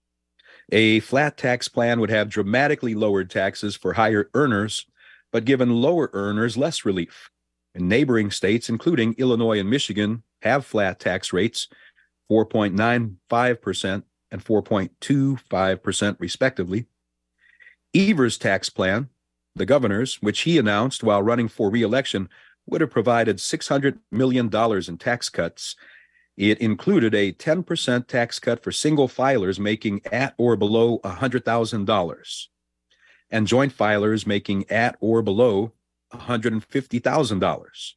A flat tax plan would have dramatically lowered taxes for higher earners, but given lower earners less relief. And neighboring states, including Illinois and Michigan, have flat tax rates, four point nine five percent and four point two five percent respectively. Evers' tax plan, the governor's, which he announced while running for re-election, would have provided six hundred million dollars in tax cuts. It included a ten percent tax cut for single filers making at or below one hundred thousand dollars and joint filers making at or below one hundred fifty thousand dollars.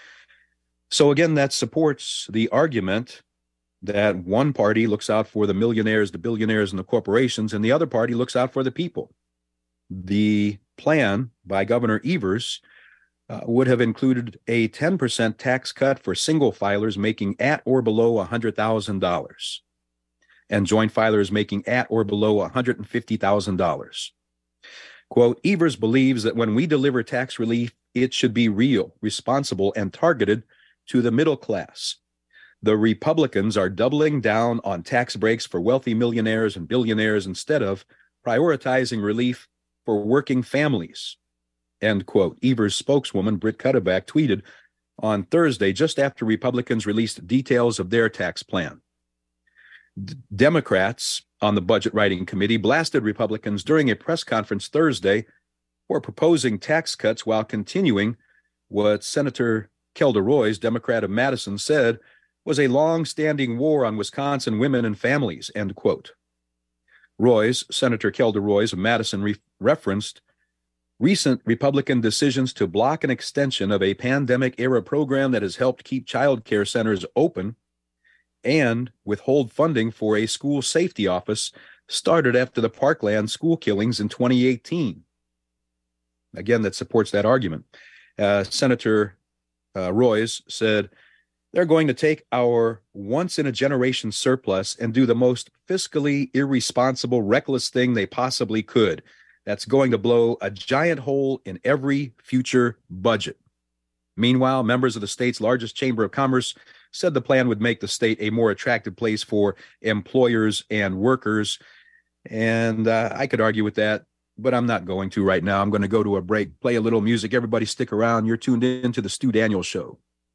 So again, that supports the argument that one party looks out for the millionaires, the billionaires, and the corporations, and the other party looks out for the people. The plan by Governor Evers uh, would have included a ten percent tax cut for single filers making at or below one hundred thousand dollars and joint filers making at or below one hundred fifty thousand dollars. Quote, Evers believes that when we deliver tax relief, it should be real, responsible, and targeted to the middle class. The Republicans are doubling down on tax breaks for wealthy millionaires and billionaires instead of prioritizing relief for working families. End quote. Evers' spokeswoman, Britt Cuddeback, tweeted on Thursday just after Republicans released details of their tax plan. D- Democrats on the budget writing committee blasted Republicans during a press conference Thursday for proposing tax cuts while continuing what Senator Kelda Roys, Democrat of Madison, said was a long-standing war on Wisconsin women and families, end quote. Roys, Senator Kelda Roys of Madison, re- referenced recent Republican decisions to block an extension of a pandemic-era program that has helped keep child care centers open and withhold funding for a school safety office started after the Parkland school killings in twenty eighteen. Again, that supports that argument. Uh, Senator uh, Roys said, they're going to take our once-in-a-generation surplus and do the most fiscally irresponsible, reckless thing they possibly could. that's going to blow a giant hole in every future budget. Meanwhile, members of the state's largest chamber of commerce said the plan would make the state a more attractive place for employers and workers. And uh, I could argue with that, but I'm not going to right now. I'm going to go to a break, play a little music. Everybody stick around. You're tuned in to the Stu Daniels Show.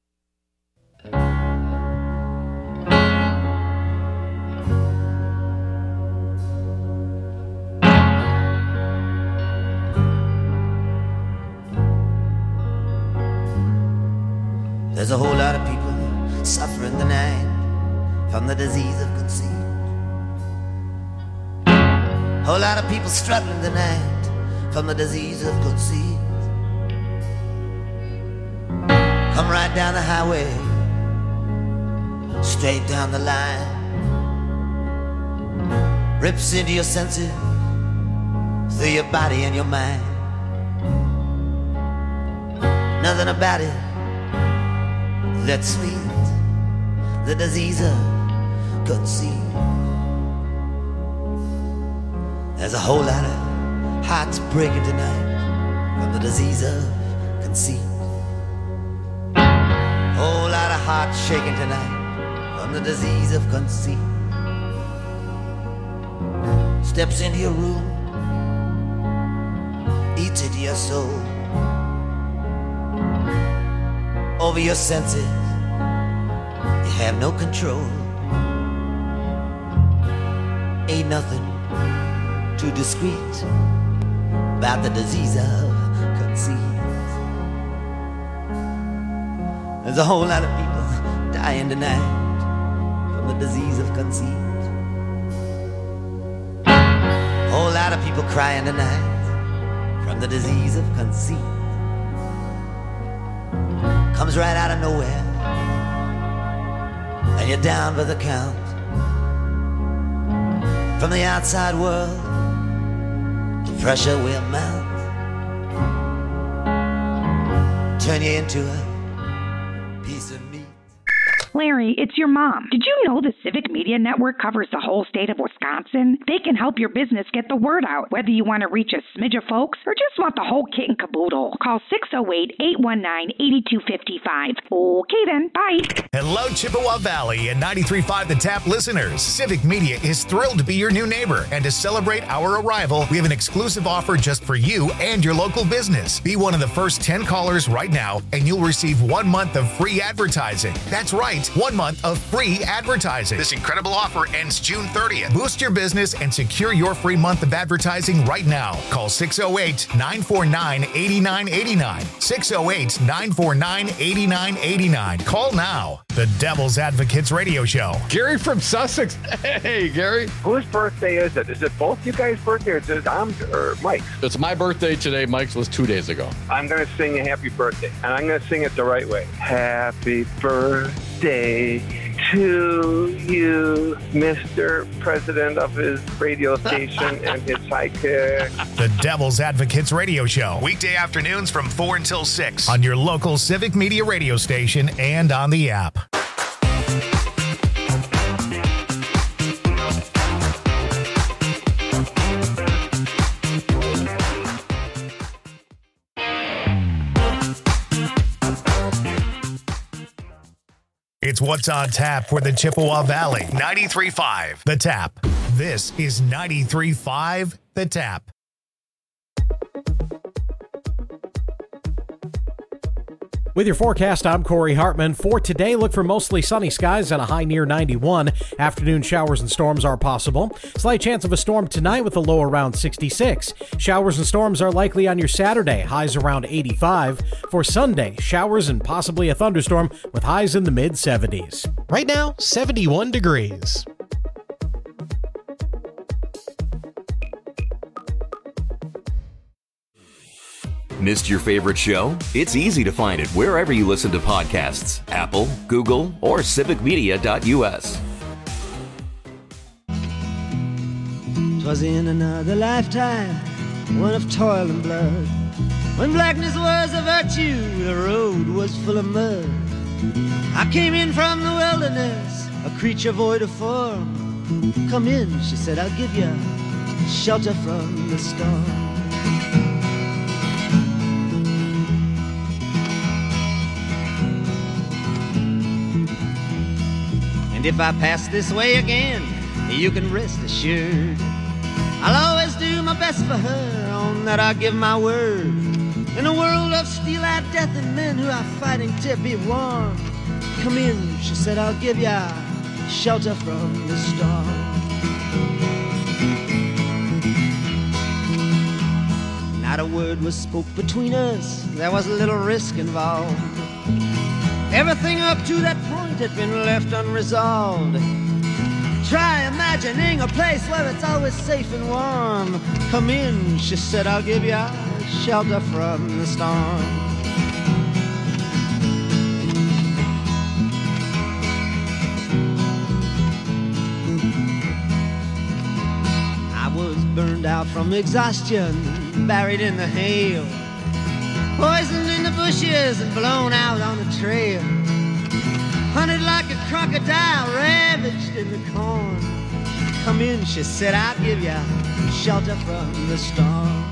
There's a whole lot of people suffering tonight from the disease of conceit. Whole lot of people struggling tonight from the disease of conceit. Come right down the highway, straight down the line, rips into your senses, through your body and your mind. Nothing about it that's sweet, the disease of conceit. There's a whole lot of hearts breaking tonight from the disease of conceit. Whole lot of hearts shaking tonight from the disease of conceit. Steps into your room, eats into your soul, over your senses, you have no control. Ain't nothing too discreet about the disease of conceit. There's a whole lot of people dying tonight from the disease of conceit. Whole lot of people crying tonight from the disease of conceit. Comes right out of nowhere, and you're down by the count. From the outside world, the pressure will mount, turn you into a piece of meat. Larry, it's your mom. Did you know the Civic Media Network covers the whole state of Wisconsin? They can help your business get the word out, whether you want to reach a smidge of folks or just want the whole kit and caboodle. Call six oh eight, eight one nine, eight two five five. Okay then, bye. Hello, Chippewa Valley and ninety-three point five The Tap listeners. Civic Media is thrilled to be your new neighbor, and to celebrate our arrival, we have an exclusive offer just for you and your local business. Be one of the first ten callers right now, and you'll receive one month of free advertising. That's right, one month of free advertising. This incredible offer ends June thirtieth. Boost your business and secure your free month of advertising right now. Call six oh eight, nine four nine, eight nine eight nine. six oh eight, nine four nine, eight nine eight nine. Call now. The Devil's Advocates Radio Show. Gary from Sussex. Hey, Gary. Whose birthday is it? Is it both you guys' birthday, or is it Dom's or Mike's? It's my birthday today. Mike's was two days ago. I'm going to sing a happy birthday, and I'm going to sing it the right way. Happy birthday to you, Mister President of his radio station and his sidekick. The Devil's Advocates Radio Show. Weekday afternoons from four until six on your local Civic Media radio station and on the app. It's what's on tap for the Chippewa Valley. ninety-three point five The Tap. This is ninety-three point five The Tap. With your forecast, I'm Corey Hartman. For today, look for mostly sunny skies and a high near ninety-one. Afternoon showers and storms are possible. Slight chance of a storm tonight with a low around sixty-six. Showers and storms are likely on your Saturday, highs around eighty-five. For Sunday, showers and possibly a thunderstorm with highs in the mid seventies. Right now, seventy-one degrees. Missed your favorite show? It's easy to find it wherever you listen to podcasts. Apple, Google, or civic media dot u s. 'Twas in another lifetime, one of toil and blood, when blackness was a virtue, the road was full of mud. I came in from the wilderness, a creature void of form. Come in, she said, I'll give you shelter from the storm. And if I pass this way again, you can rest assured I'll always do my best for her, on that I give my word. In a world of steel-eyed death and men who are fighting to be warm, come in, she said, I'll give ya shelter from the storm. Not a word was spoke between us, there was little risk involved. Everything up to that point had been left unresolved. Try imagining a place where it's always safe and warm. Come in, she said, I'll give you shelter from the storm. I was burned out from exhaustion, buried in the hail, poisoned in the bushes and blown out on the trail. Hunted like a crocodile, ravaged in the corn. Come in, she said, I'll give you shelter from the storm.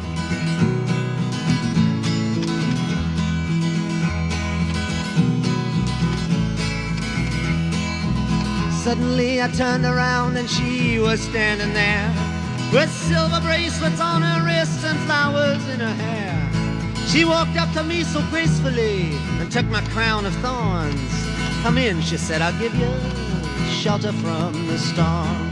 Suddenly I turned around and she was standing there, with silver bracelets on her wrists and flowers in her hair. She walked up to me so gracefully and took my crown of thorns. Come in, she said, I'll give you shelter from the storm.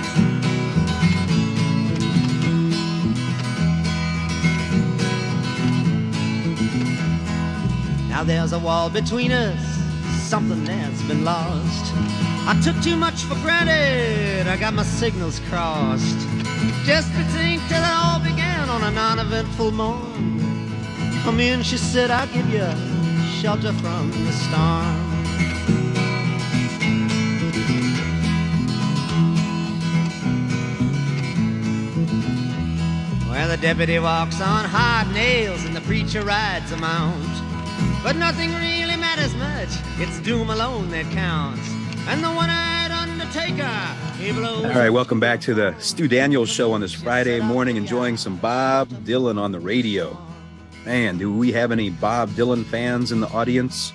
Now there's a wall between us, something that's been lost. I took too much for granted, I got my signals crossed. Just to think till it all began on a non-eventful morn. Come in, she said, I'll give you shelter from the storm. Well, the deputy walks on hard nails and the preacher rides a mount. But nothing really matters much, it's doom alone that counts. And the one-eyed undertaker, he blows. All right, welcome back to the Stu Daniels Show on this Friday morning, enjoying some Bob Dylan on the radio. Man, do we have any Bob Dylan fans in the audience?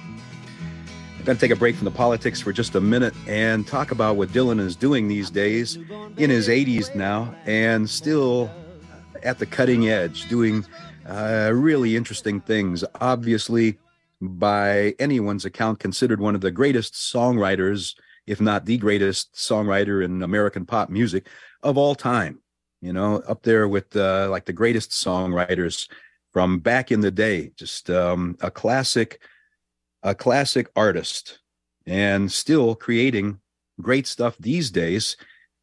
I'm going to take a break from the politics for just a minute and talk about what Dylan is doing these days, in his eighties now, and still at the cutting edge, doing uh, really interesting things. Obviously, by anyone's account, considered one of the greatest songwriters, if not the greatest songwriter in American pop music of all time. You know, up there with uh, like the greatest songwriters from back in the day. Just um, a classic, a classic artist, and still creating great stuff these days.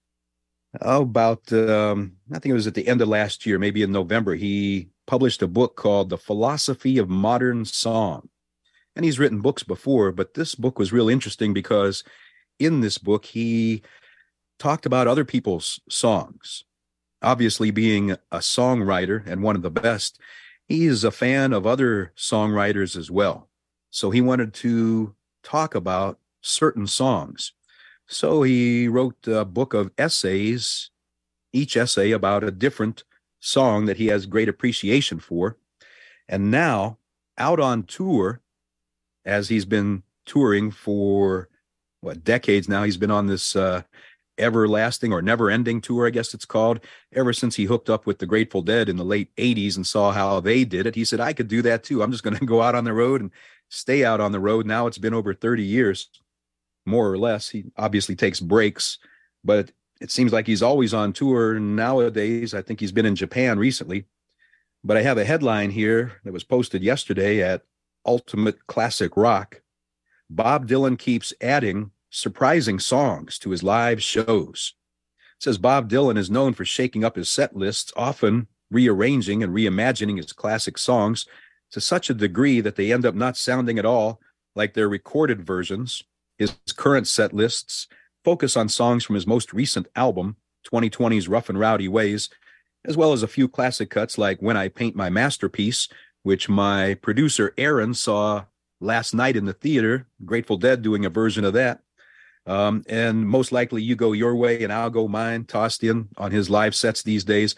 Oh, about, um, I think it was at the end of last year, maybe in November, he published a book called The Philosophy of Modern Song. And he's written books before, but this book was real interesting because in this book, he talked about other people's songs. Obviously, being a songwriter and one of the best, he is a fan of other songwriters as well. So he wanted to talk about certain songs. So he wrote a book of essays, each essay about a different song that he has great appreciation for. And now, out on tour, as he's been touring for, what, decades now, he's been on this uh, everlasting or never-ending tour, I guess it's called, ever since he hooked up with the Grateful Dead in the late eighties and saw how they did it. He said, I could do that too. I'm just going to go out on the road and stay out on the road. Now it's been over thirty years. More or less. He obviously takes breaks, but it seems like he's always on tour nowadays. I think he's been in Japan recently. But I have a headline here that was posted yesterday at Ultimate Classic Rock. Bob Dylan keeps adding surprising songs to his live shows. It says Bob Dylan is known for shaking up his set lists, often rearranging and reimagining his classic songs to such a degree that they end up not sounding at all like their recorded versions. His current set lists focus on songs from his most recent album, twenty twenty's Rough and Rowdy Ways, as well as a few classic cuts like When I Paint My Masterpiece, which my producer Aaron saw last night in the theater, Grateful Dead doing a version of that. Um, and most likely You Go Your Way and I'll Go Mine, tossed in on his live sets these days.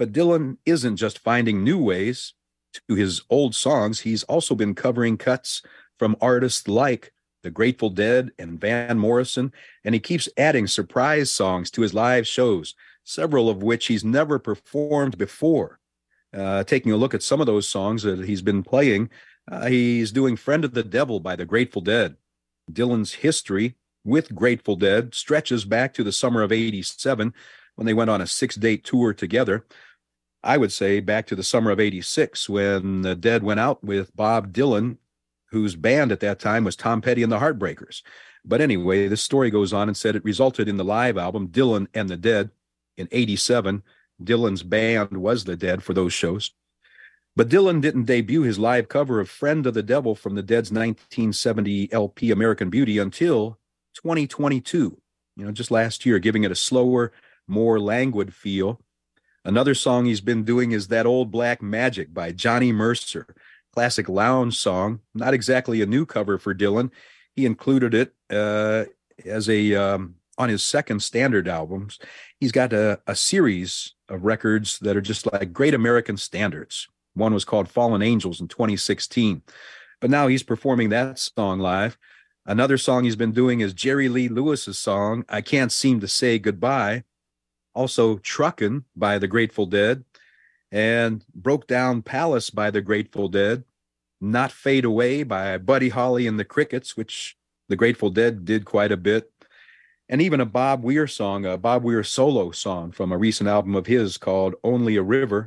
But Dylan isn't just finding new ways to his old songs. He's also been covering cuts from artists like the Grateful Dead and Van Morrison, and he keeps adding surprise songs to his live shows, several of which he's never performed before. Uh, taking a look at some of those songs that he's been playing, uh, he's doing Friend of the Devil by the Grateful Dead. Dylan's history with Grateful Dead stretches back to the summer of eighty-seven when they went on a six-date tour together. I would say back to the summer of eighty-six when the Dead went out with Bob Dylan, whose band at that time was Tom Petty and the Heartbreakers. But anyway, this story goes on and said it resulted in the live album Dylan and the Dead in eighty-seven. Dylan's band was the Dead for those shows. But Dylan didn't debut his live cover of Friend of the Devil from the Dead's nineteen seventy L P American Beauty until twenty twenty-two, you know, just last year, giving it a slower, more languid feel. Another song he's been doing is That Old Black Magic by Johnny Mercer. Classic lounge song, not exactly a new cover for Dylan. He included it uh, as a um, on his second standard albums. He's got a, a series of records that are just like great American standards. One was called Fallen Angels in twenty sixteen, but now he's performing that song live. Another song he's been doing is Jerry Lee Lewis's song, I Can't Seem to Say Goodbye. Also Truckin' by the Grateful Dead, and Broke Down Palace by the Grateful Dead, Not Fade Away by Buddy Holly and the Crickets, which the Grateful Dead did quite a bit, and even a Bob Weir song, a Bob Weir solo song from a recent album of his called Only a River,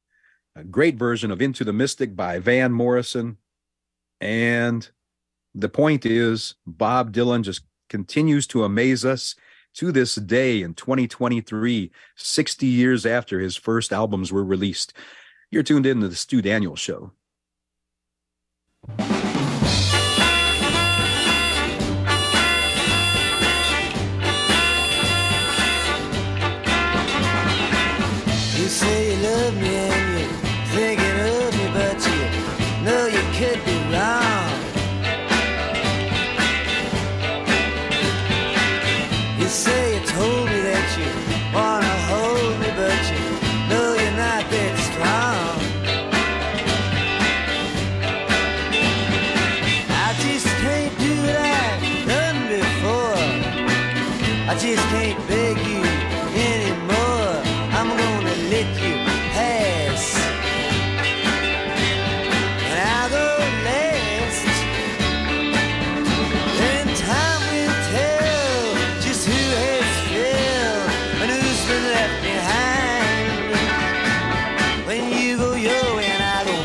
a great version of Into the Mystic by Van Morrison, and the point is Bob Dylan just continues to amaze us to this day in twenty twenty-three, sixty years after his first albums were released. You're tuned in to the Stu Daniels Show. You say you love me and you're thinking of me, but you know you could be wrong. You say you told me that you wanna hold me, but you know you're not that strong. I just can't do what I've done before. I just can't beg you anymore. I'm gonna let you pass, and I'll go last. Then time will tell just who has failed and who's been left behind. When you go your way and I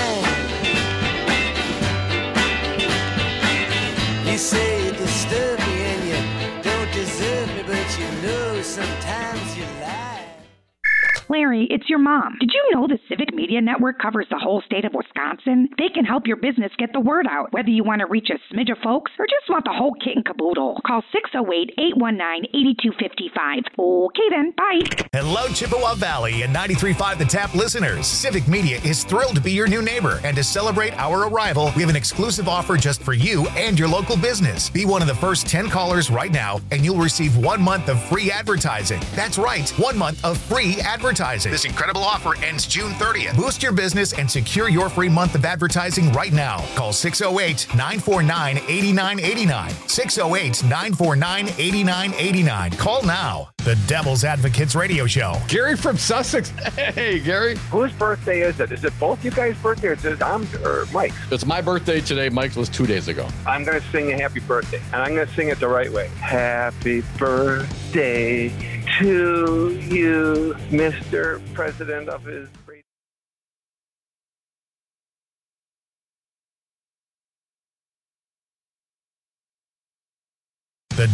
go mine. You say you disturb me and you don't deserve me, but you know sometimes you lie. Larry, it's your mom. Did you know the Civic Media Network covers the whole state of Wisconsin? They can help your business get the word out, whether you want to reach a smidge of folks or just want the whole kit and caboodle. Call six oh eight, eight one nine, eight two five five. Okay then, bye. Hello, Chippewa Valley and ninety-three point five The Tap listeners. Civic Media is thrilled to be your new neighbor, and to celebrate our arrival, we have an exclusive offer just for you and your local business. Be one of the first ten callers right now, and you'll receive one month of free advertising. That's right, one month of free advertising. This incredible offer ends June thirtieth. Boost your business and secure your free month of advertising right now. Call six oh eight, nine four nine, eight nine eight nine. six oh eight, nine four nine, eight nine eight nine. Call now. The Devil's Advocates Radio Show. Gary from Sussex. Hey, Gary. Whose birthday is it? Is it both you guys' birthday or is it Tom's or Mike's? It's my birthday today. Mike's was two days ago. I'm going to sing a happy birthday, and I'm going to sing it the right way. Happy birthday to you, Mister President of his